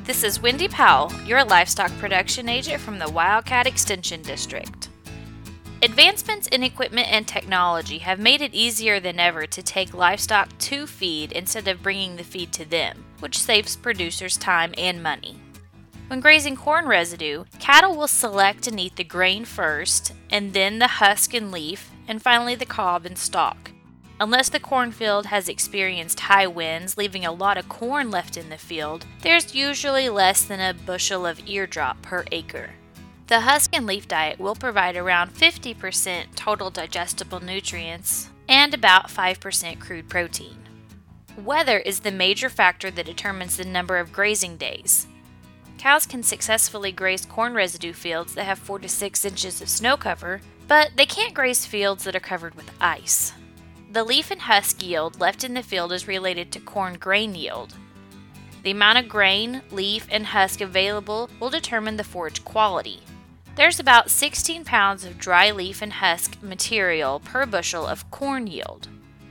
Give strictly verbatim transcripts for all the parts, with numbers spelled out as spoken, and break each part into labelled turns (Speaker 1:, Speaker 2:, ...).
Speaker 1: This is Wendy Powell, your livestock production agent from the Wildcat Extension District. Advancements in equipment and technology have made it easier than ever to take livestock to feed instead of bringing the feed to them, which saves producers time and money. When grazing corn residue, cattle will select and eat the grain first, and then the husk and leaf, and finally the cob and stalk. Unless the cornfield has experienced high winds, leaving a lot of corn left in the field, there's usually less than a bushel of eardrop per acre. The husk and leaf diet will provide around fifty percent total digestible nutrients and about five percent crude protein. Weather is the major factor that determines the number of grazing days. Cows can successfully graze corn residue fields that have four to six inches of snow cover, but they can't graze fields that are covered with ice. The leaf and husk yield left in the field is related to corn grain yield. The amount of grain, leaf, and husk available will determine the forage quality. There's about sixteen pounds of dry leaf and husk material per bushel of corn yield.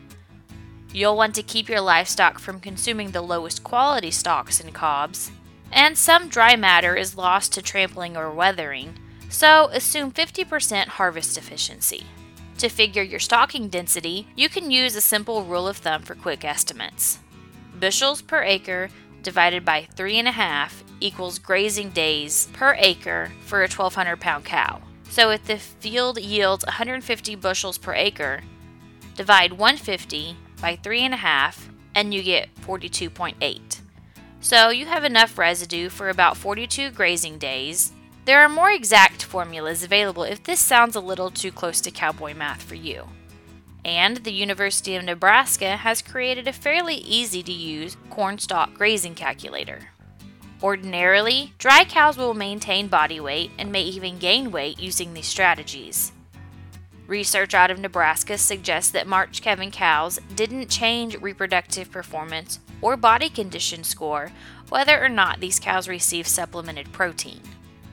Speaker 1: You'll want to keep your livestock from consuming the lowest quality stalks and cobs, and some dry matter is lost to trampling or weathering, so assume fifty percent harvest efficiency. To figure your stocking density, you can use a simple rule of thumb for quick estimates. Bushels per acre divided by three and a half equals grazing days per acre for a twelve hundred pound cow. So if the field yields one hundred fifty bushels per acre, divide one hundred fifty by three and a half and you get forty-two point eight. So you have enough residue for about forty-two grazing days. There are more exact formulas available if this sounds a little too close to cowboy math for you. And the University of Nebraska has created a fairly easy to use corn stalk grazing calculator. Ordinarily, dry cows will maintain body weight and may even gain weight using these strategies. Research out of Nebraska suggests that March calving cows didn't change reproductive performance or body condition score whether or not these cows receive supplemented protein.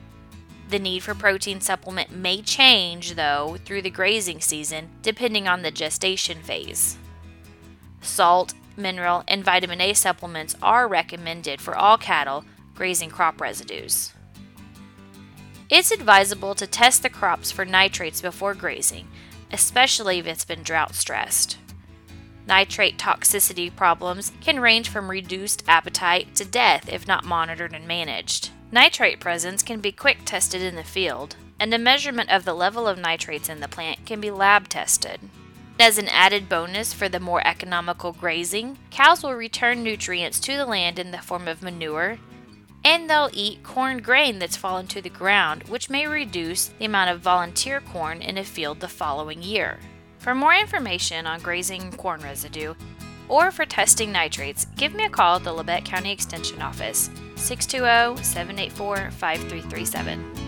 Speaker 1: The need for protein supplement may change, though, through the grazing season, depending on the gestation phase. Salt, mineral, and vitamin A supplements are recommended for all cattle grazing crop residues. It's advisable to test the crops for nitrates before grazing, especially if it's been drought stressed. Nitrate toxicity problems can range from reduced appetite to death if not monitored and managed. Nitrate presence can be quick tested in the field, and a measurement of the level of nitrates in the plant can be lab tested. As an added bonus for the more economical grazing, cows will return nutrients to the land in the form of manure, and they'll eat corn grain that's fallen to the ground, which may reduce the amount of volunteer corn in a field the following year. For more information on grazing corn residue, or for testing nitrates, give me a call at the Labette County Extension Office, six two zero, seven eight four, five three three seven.